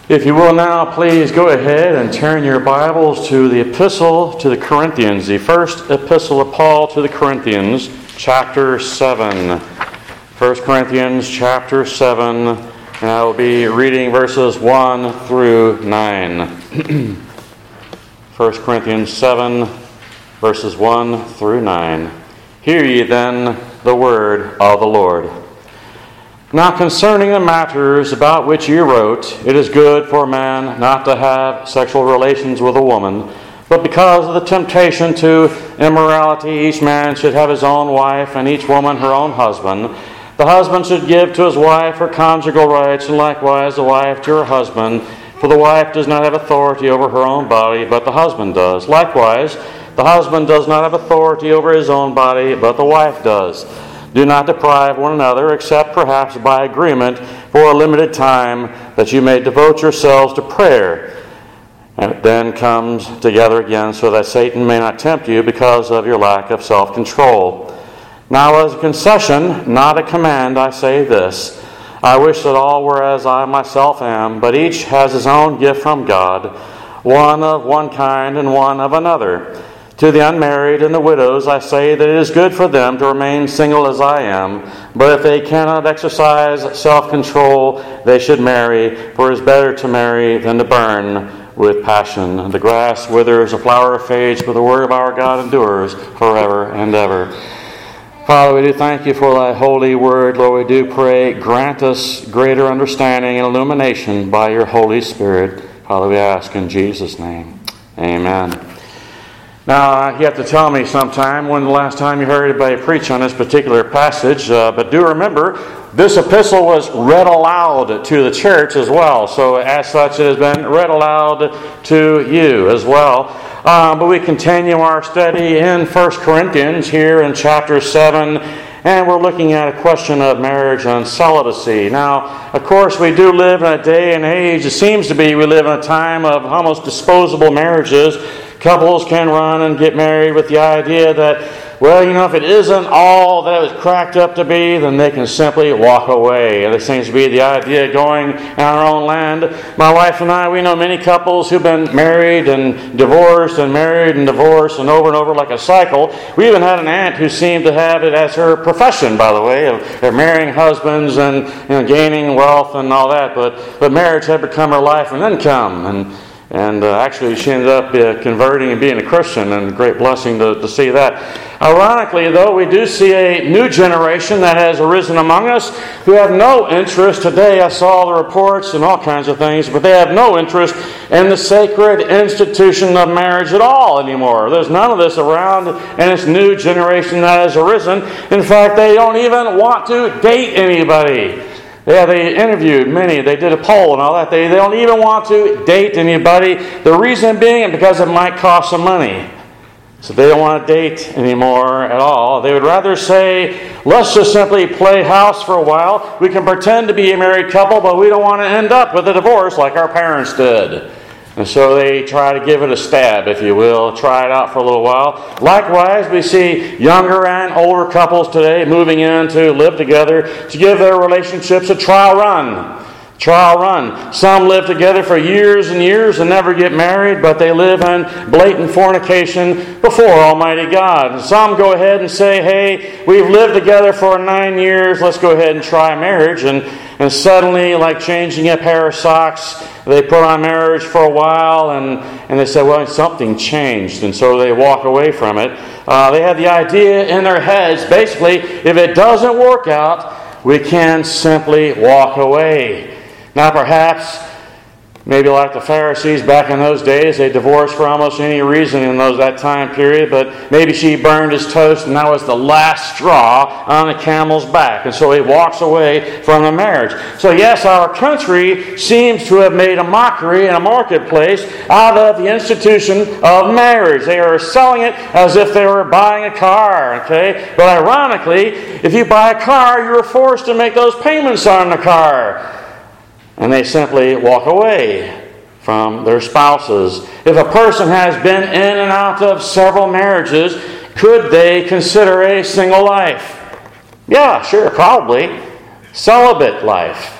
If you will now, please go ahead and turn your Bibles to the Epistle to the Corinthians, the first Epistle of Paul to the Corinthians, chapter 7. 1 Corinthians chapter 7, and I will be reading verses 1 through 9. 1 Corinthians 7, verses 1 through 9. Hear ye then the word of the Lord. Now concerning the matters about which you wrote, it is good for a man not to have sexual relations with a woman, but because of the temptation to immorality, each man should have his own wife, and each woman her own husband. The husband should give to his wife her conjugal rights, and likewise the wife to her husband. For the wife does not have authority over her own body, but the husband does. Likewise, the husband does not have authority over his own body, but the wife does. Do not deprive one another, except perhaps by agreement for a limited time, that you may devote yourselves to prayer. And it then comes together again, so that Satan may not tempt you because of your lack of self-control. Now as a concession, not a command, I say this. I wish that all were as I myself am, but each has his own gift from God, one of one kind and one of another. To the unmarried and the widows I say that it is good for them to remain single as I am, but if they cannot exercise self-control, they should marry, for it is better to marry than to burn with passion. The grass withers, the flower fades, but the word of our God endures forever and ever. Father, we do thank you for thy holy word. Lord, we do pray, grant us greater understanding and illumination by your Holy Spirit. Father, we ask in Jesus' name. Amen. Now, you have to tell me sometime when the last time you heard anybody preach on this particular passage, but do remember, this epistle was read aloud to the church as well. So as such, it has been read aloud to you as well. But we continue our study in 1 Corinthians here in chapter 7, and we're looking at a question of marriage and celibacy. Now, of course, we do live in a day and age, it seems to be, we live in a time of almost disposable marriages. Couples can run and get married with the idea that, well, if it isn't all that it was cracked up to be, then they can simply walk away. And there seems to be the idea going in our own land. My wife and I, we know many couples who've been married and divorced and married and divorced and over like a cycle. We even had an aunt who seemed to have it as her profession, by the way, of marrying husbands and gaining wealth and all that. But marriage had become her life and income. And actually, she ended up converting and being a Christian, and a great blessing to see that. Ironically, though, we do see a new generation that has arisen among us who have no interest. Today, I saw the reports and all kinds of things, but they have no interest in the sacred institution of marriage at all anymore. There's none of this around in this new generation that has arisen. In fact, they don't even want to date anybody. Yeah, they interviewed many. They did a poll and all that. They don't even want to date anybody. The reason being because it might cost some money. So they don't want to date anymore at all. They would rather say, let's just simply play house for a while. We can pretend to be a married couple, but we don't want to end up with a divorce like our parents did. And so they try to give it a stab, if you will, try it out for a little while. Likewise, we see younger and older couples today moving in to live together to give their relationships a trial run. Trial run. Some live together for years and years and never get married, but they live in blatant fornication before Almighty God. And some go ahead and say, hey, we've lived together for 9 years, let's go ahead and try marriage. And suddenly, like changing a pair of socks, they put on marriage for a while and they say, well, something changed. And so they walk away from it. They have the idea in their heads, basically, if it doesn't work out, we can simply walk away. Now, perhaps, maybe like the Pharisees back in those days, they divorced for almost any reason in that time period, but maybe she burned his toast and that was the last straw on the camel's back. And so he walks away from the marriage. So yes, our country seems to have made a mockery and a marketplace out of the institution of marriage. They are selling it as if they were buying a car, okay? But ironically, if you buy a car, you're forced to make those payments on the car. And they simply walk away from their spouses. If a person has been in and out of several marriages, could they consider a single life? Yeah, sure, probably. Celibate life.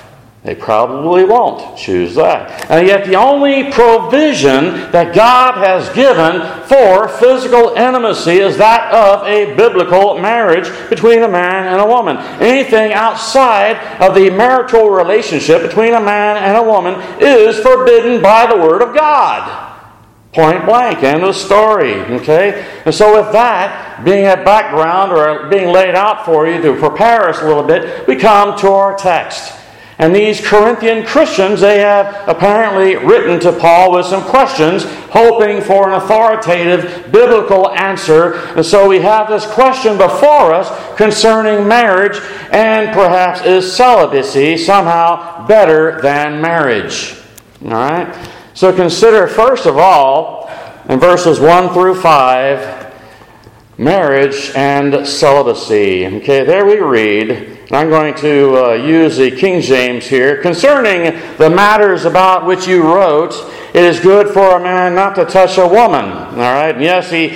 They probably won't choose that. And yet the only provision that God has given for physical intimacy is that of a biblical marriage between a man and a woman. Anything outside of the marital relationship between a man and a woman is forbidden by the Word of God. Point blank, end of story. Okay? And so with that being a background or being laid out for you to prepare us a little bit, we come to our text. And these Corinthian Christians, they have apparently written to Paul with some questions, hoping for an authoritative biblical answer. And so we have this question before us concerning marriage, and perhaps is celibacy somehow better than marriage? All right? So consider, first of all, in verses 1 through 5, marriage and celibacy. Okay, there we read. I'm going to use the King James here. Concerning the matters about which you wrote, it is good for a man not to touch a woman. All right? And yes, the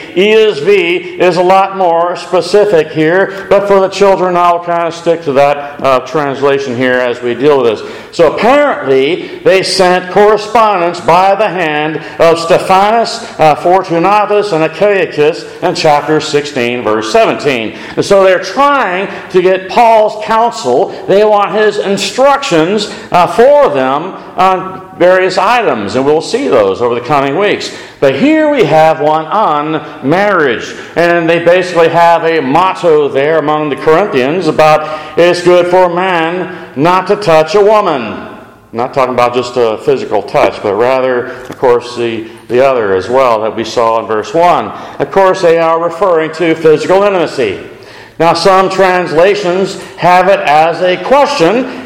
ESV is a lot more specific here, but for the children, I'll kind of stick to that translation here as we deal with this. So apparently, they sent correspondence by the hand of Stephanus, Fortunatus, and Achaicus in chapter 16, verse 17. And so they're trying to get Paul's counsel. They want his instructions for them on various items, and we'll see those over the coming weeks. But here we have one on marriage, and they basically have a motto there among the Corinthians about it's good for a man not to touch a woman. I'm not talking about just a physical touch, but rather, of course, the other as well that we saw in verse 1. Of course, they are referring to physical intimacy. Now, some translations have it as a question.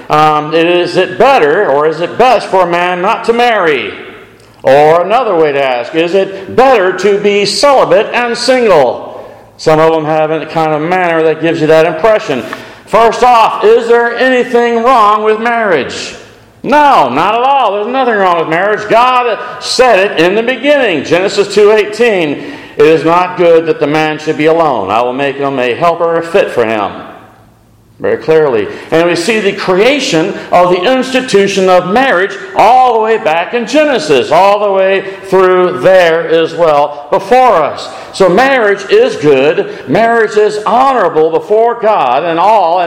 Is it better or is it best for a man not to marry? Or another way to ask, is it better to be celibate and single? Some of them have a kind of manner that gives you that impression. First off, is there anything wrong with marriage? No, not at all. There's nothing wrong with marriage. God said it in the beginning. Genesis 2:18. It is not good that the man should be alone. I will make him a helper fit for him. Very clearly. And we see the creation of the institution of marriage all the way back in Genesis, all the way through there as well before us. So marriage is good. Marriage is honorable before God and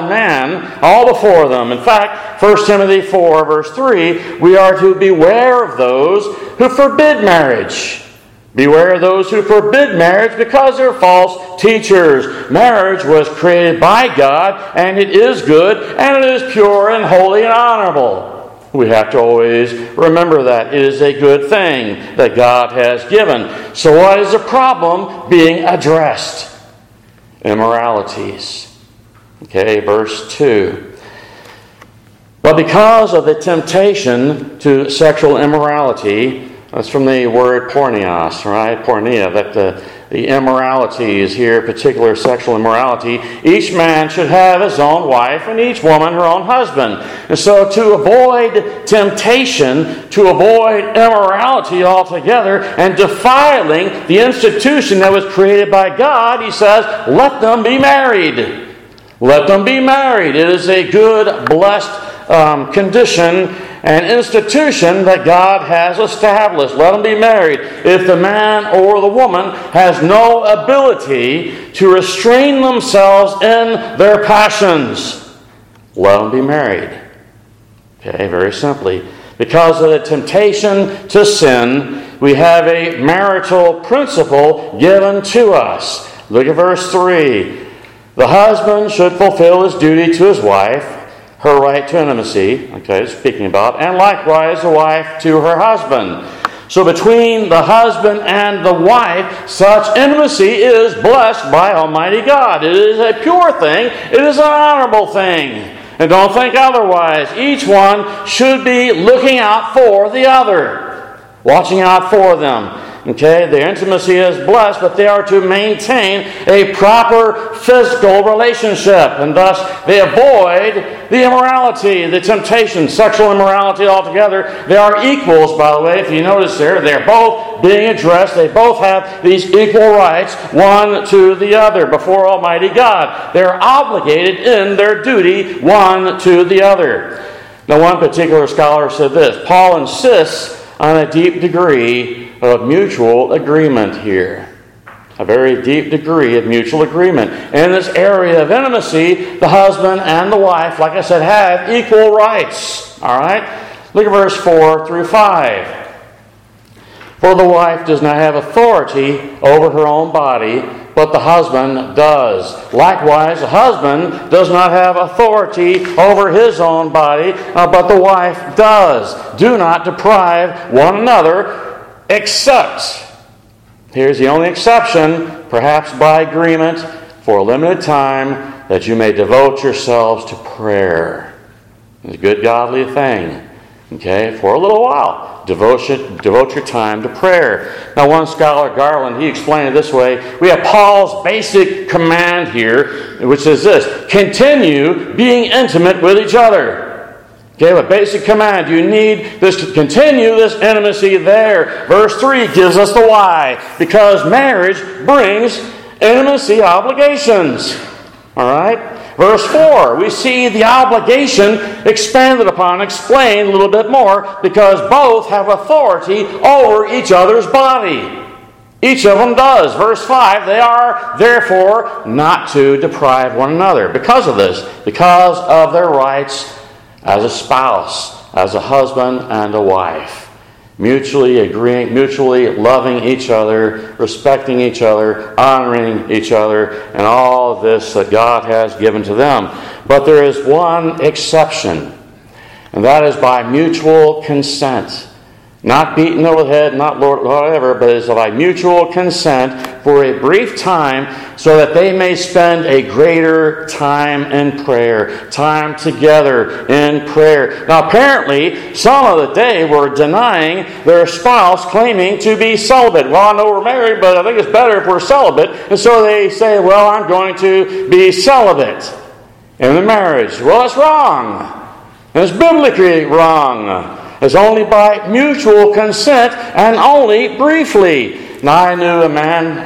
man, all before them. In fact, 1 Timothy 4, verse 3, we are to beware of those who forbid marriage. Beware of those who forbid marriage because they're false teachers. Marriage was created by God, and it is good, and it is pure and holy and honorable. We have to always remember that. It is a good thing that God has given. So what is the problem being addressed? Immoralities. Okay, verse 2. But because of the temptation to sexual immorality, that's from the word porneos, right? Pornea, that the immorality is here, particular sexual immorality. Each man should have his own wife and each woman her own husband. And so to avoid temptation, to avoid immorality altogether, and defiling the institution that was created by God, he says, let them be married. Let them be married. It is a good, blessed condition an institution that God has established. Let them be married. If the man or the woman has no ability to restrain themselves in their passions, let them be married. Okay, very simply. Because of the temptation to sin, we have a marital principle given to us. Look at verse 3. The husband should fulfill his duty to his wife, her right to intimacy, okay, speaking about, and likewise the wife to her husband. So between the husband and the wife, such intimacy is blessed by Almighty God. It is a pure thing. It is an honorable thing. And don't think otherwise. Each one should be looking out for the other, watching out for them. Okay, their intimacy is blessed, but they are to maintain a proper physical relationship, and thus they avoid the immorality, the temptation, sexual immorality altogether. They are equals, by the way, if you notice there. They're both being addressed. They both have these equal rights, one to the other, before Almighty God. They're obligated in their duty, one to the other. Now, one particular scholar said this: Paul insists on a deep degree of mutual agreement here. A very deep degree of mutual agreement. In this area of intimacy, the husband and the wife, like I said, have equal rights. All right? Look at verse 4 through 5. For the wife does not have authority over her own body, but the husband does. Likewise, the husband does not have authority over his own body, but the wife does. Do not deprive one another, except, here's the only exception, perhaps by agreement, for a limited time, that you may devote yourselves to prayer. It's a good godly thing. Okay, for a little while. Devote your time to prayer. Now, one scholar, Garland, he explained it this way. We have Paul's basic command here, which is this: continue being intimate with each other. Okay, a basic command. You need this to continue this intimacy there. Verse 3 gives us the why. Because marriage brings intimacy obligations. All right? Verse 4, we see the obligation expanded upon, explained a little bit more, because both have authority over each other's body. Each of them does. Verse 5, they are therefore not to deprive one another. Because of this, because of their rights as a spouse, as a husband and a wife. Mutually agreeing, mutually loving each other, respecting each other, honoring each other, and all of this that God has given to them. But there is one exception, and that is by mutual consent. Not beaten over the head, not whatever, but it's by mutual consent for a brief time so that they may spend a greater time in prayer, time together in prayer. Now, apparently, some of the day were denying their spouse, claiming to be celibate. Well, I know we're married, but I think it's better if we're celibate. And so they say, well, I'm going to be celibate in the marriage. Well, that's wrong. And it's biblically wrong. It's only by mutual consent and only briefly. Now, I knew a man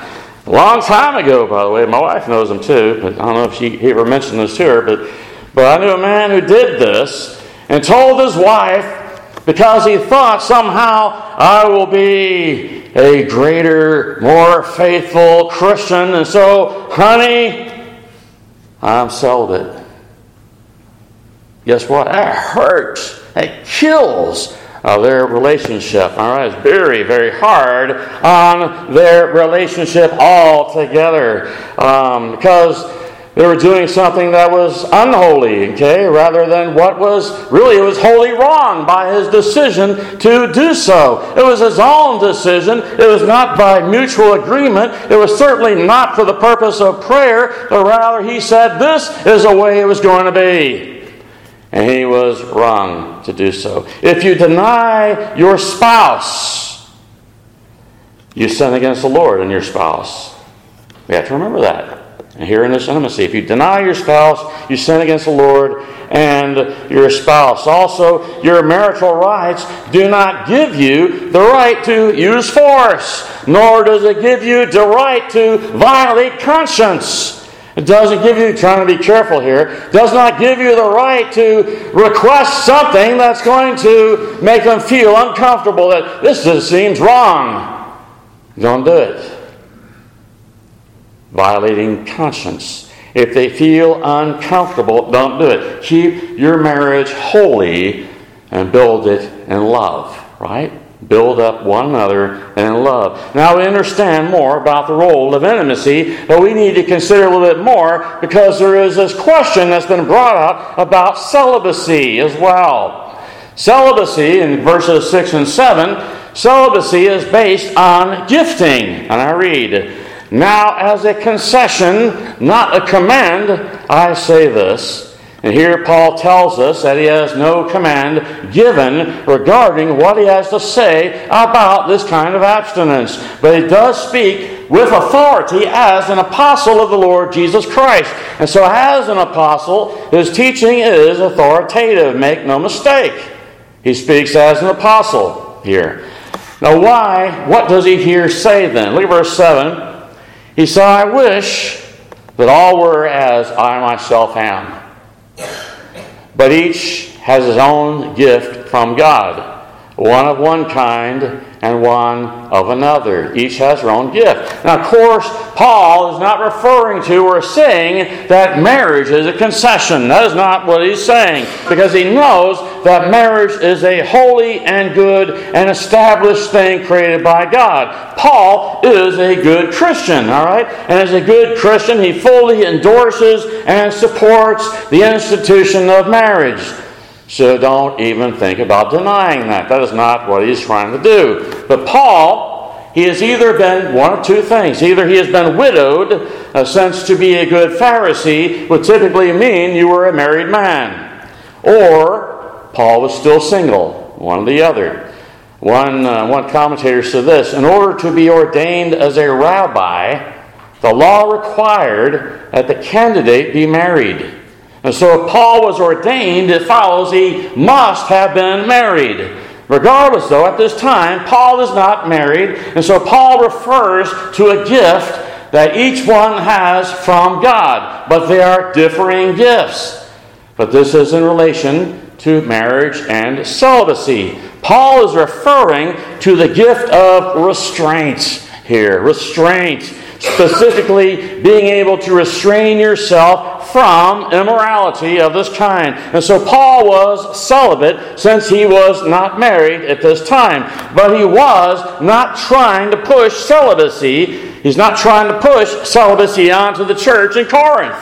a long time ago, by the way. My wife knows him too, but I don't know if he ever mentioned this to her. But I knew a man who did this and told his wife, because he thought somehow I will be a greater, more faithful Christian, and so, honey, I'm celibate. Guess what? That hurts. It kills their relationship. All right, it's very, very hard on their relationship altogether because they were doing something that was unholy, okay, rather than what was really, it was wholly wrong by his decision to do so. It was his own decision. It was not by mutual agreement. It was certainly not for the purpose of prayer, but rather he said this is the way it was going to be. And he was wrong to do so. If you deny your spouse, you sin against the Lord and your spouse. We have to remember that. And here in this intimacy, if you deny your spouse, you sin against the Lord and your spouse. Also, your marital rights do not give you the right to use force, nor does it give you the right to violate conscience. It doesn't give you, trying to be careful here, does not give you the right to request something that's going to make them feel uncomfortable, that this just seems wrong. Don't do it. Violating conscience. If they feel uncomfortable, don't do it. Keep your marriage holy and build it in love, right? Build up one another in love. Now we understand more about the role of intimacy, but we need to consider a little bit more because there is this question that's been brought up about celibacy as well. Celibacy, in verses 6 and 7, celibacy is based on gifting. And I read, "Now as a concession, not a command, I say this." And here Paul tells us that he has no command given regarding what he has to say about this kind of abstinence. But he does speak with authority as an apostle of the Lord Jesus Christ. And so as an apostle, his teaching is authoritative. Make no mistake. He speaks as an apostle here. Now why? What does he here say then? Look at verse 7. He said, "I wish that all were as I myself am. But each has his own gift from God, one of one kind and one of another. Each has their own gift. Now, of course, Paul is not referring to or saying that marriage is a concession. That is not what he's saying, because he knows that marriage is a holy and good and established thing created by God. Paul is a good Christian, all right? And as a good Christian, he fully endorses and supports the institution of marriage. So don't even think about denying that. That is not what he's trying to do. But Paul, he has either been one of two things. Either he has been widowed, since to be a good Pharisee would typically mean you were a married man. Or Paul was still single, one or the other. One commentator said this: in order to be ordained as a rabbi, the law required that the candidate be married. And so if Paul was ordained, it follows he must have been married. Regardless, though, at this time, Paul is not married. And so Paul refers to a gift that each one has from God. But they are differing gifts. But this is in relation to marriage and celibacy. Paul is referring to the gift of restraint here. Restraint. Specifically, being able to restrain yourself from immorality of this kind. And so Paul was celibate since he was not married at this time. But he was not trying to push celibacy. He's not trying to push celibacy onto the church in Corinth.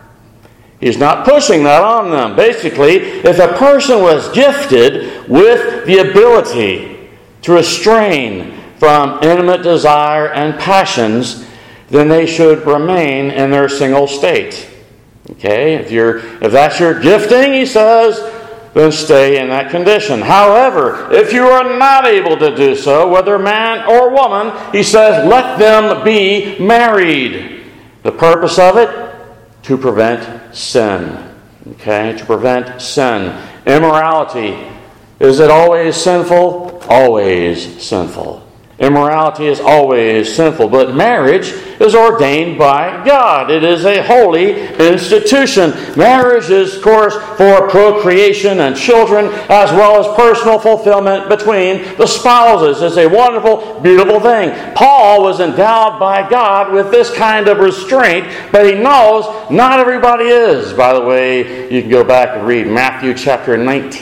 He's not pushing that on them. Basically, if a person was gifted with the ability to restrain from intimate desire and passions, then they should remain in their single state. Okay? If that's your gifting, he says, then stay in that condition. However, if you are not able to do so, whether man or woman, he says, let them be married. The purpose of it? To prevent sin. Okay? To prevent sin. Immorality. Is it always sinful? Always sinful. Immorality is always sinful, but marriage is ordained by God. It is a holy institution. Marriage is, of course, for procreation and children, as well as personal fulfillment between the spouses. It's a wonderful, beautiful thing. Paul was endowed by God with this kind of restraint, but he knows not everybody is. By the way, you can go back and read Matthew chapter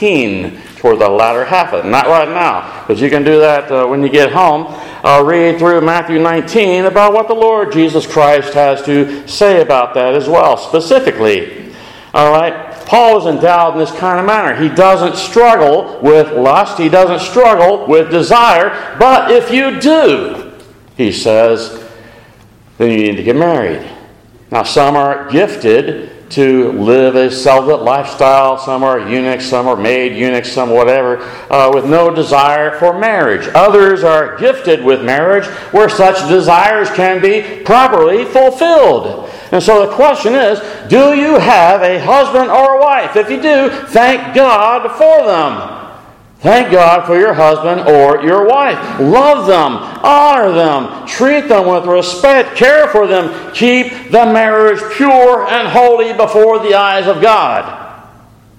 19, toward the latter half of it. Not right now, but you can do that when you get home. Read through Matthew 19 about what the Lord Jesus Christ has to say about that as well, specifically. All right, Paul is endowed in this kind of manner. He doesn't struggle with lust. He doesn't struggle with desire. But if you do, he says, then you need to get married. Now, some are gifted to live a celibate lifestyle. Some are eunuchs, some are maid eunuchs, some whatever, with no desire for marriage. Others are gifted with marriage where such desires can be properly fulfilled. And so the question is, do you have a husband or a wife? If you do, thank God for them. Thank God for your husband or your wife. Love them, honor them, treat them with respect, care for them, keep the marriage pure and holy before the eyes of God.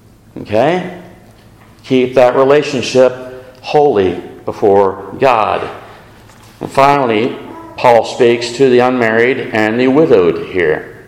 Okay? Keep that relationship holy before God. And finally, Paul speaks to the unmarried and the widowed here.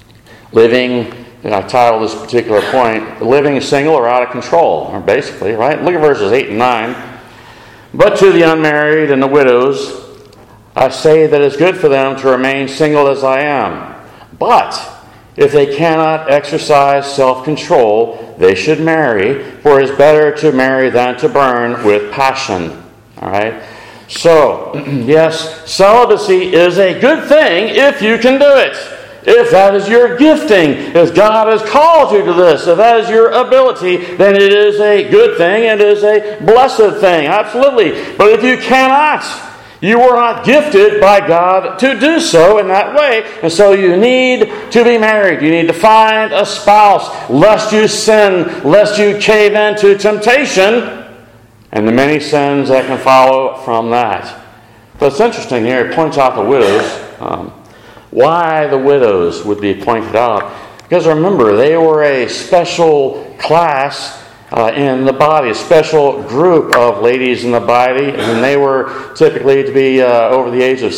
Living, and I titled this particular point, living single or out of control, or basically, right? Look at verses 8 and 9. But to the unmarried and the widows, I say that it's good for them to remain single as I am. But if they cannot exercise self-control, they should marry, for it is better to marry than to burn with passion. All right? So, yes, celibacy is a good thing if you can do it. If that is your gifting, if God has called you to this, if that is your ability, then it is a good thing, it is a blessed thing, absolutely. But if you cannot, you were not gifted by God to do so in that way, and so you need to be married. You need to find a spouse, lest you sin, lest you cave into temptation, and the many sins that can follow from that. But it's interesting here, it points out the widows. Why the widows would be pointed out? Because remember, they were a special class in the body, a special group of ladies in the body, and they were typically to be over the age of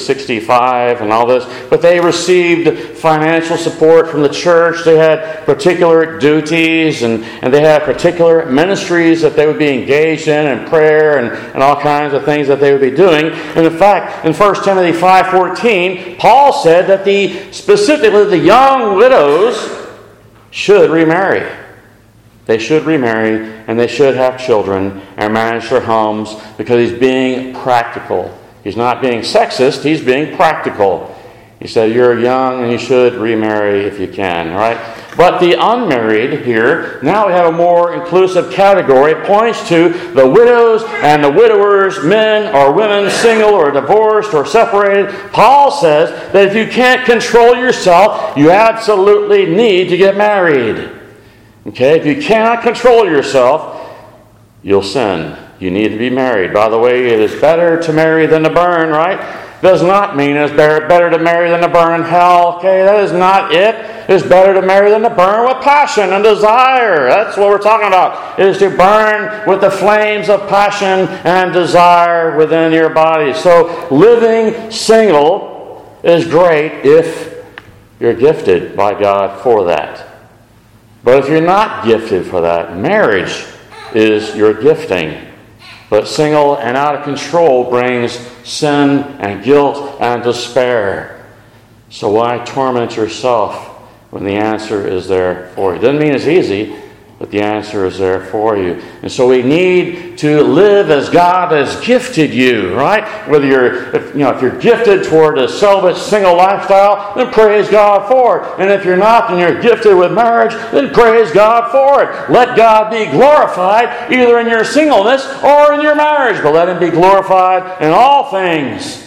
65 and all this, but they received financial support from the church. They had particular duties, and they had particular ministries that they would be engaged in prayer and all kinds of things that they would be doing. And in fact, in 1 Timothy 5:14, Paul said that specifically the young widows should remarry. They should remarry, and they should have children and manage their homes, because he's being practical. He's not being sexist, he's being practical. He said, you're young and you should remarry if you can, right? But the unmarried here, now we have a more inclusive category. It points to the widows and the widowers, men or women, single or divorced or separated. Paul says that if you can't control yourself, you absolutely need to get married. Okay, if you cannot control yourself, you'll sin. You need to be married. By the way, it is better to marry than to burn, right? Does not mean it's better to marry than to burn in hell. Okay, that is not it. It's better to marry than to burn with passion and desire. That's what we're talking about. It is to burn with the flames of passion and desire within your body. So living single is great if you're gifted by God for that. But if you're not gifted for that, marriage is your gifting. But single and out of control brings sin and guilt and despair. So why torment yourself when the answer is there for you? Doesn't mean it's easy, but the answer is there for you. And so we need to live as God has gifted you, right? Whether if you're gifted toward a celibate, single lifestyle, then praise God for it. And if you're not, and you're gifted with marriage, then praise God for it. Let God be glorified either in your singleness or in your marriage, but let Him be glorified in all things,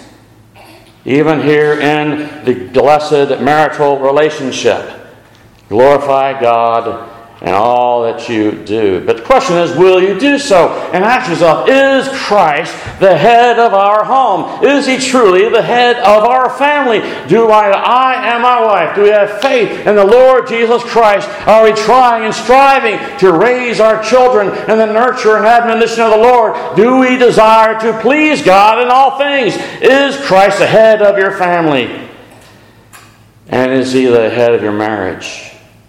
even here in the blessed marital relationship. Glorify God in all that you do. But the question is, will you do so? And ask yourself, is Christ the head of our home? Is He truly the head of our family? Do I and my wife, do we have faith in the Lord Jesus Christ? Are we trying and striving to raise our children in the nurture and admonition of the Lord? Do we desire to please God in all things? Is Christ the head of your family? And is He the head of your marriage?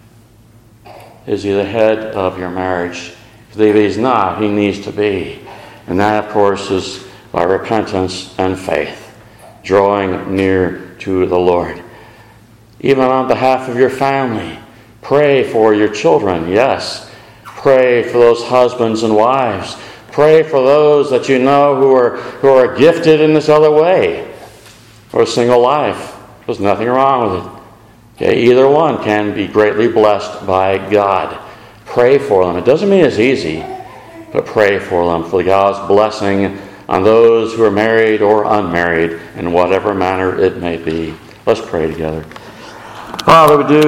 Is He the head of your marriage? If He's not, He needs to be. And that, of course, is by repentance and faith, drawing near to the Lord. Even on behalf of your family, pray for your children, yes. Pray for those husbands and wives. Pray for those that you know who are gifted in this other way, or a single life. There's nothing wrong with it. Okay, either one can be greatly blessed by God. Pray for them. It doesn't mean it's easy, but pray for them, for God's blessing on those who are married or unmarried, in whatever manner it may be. Let's pray together. Father, we do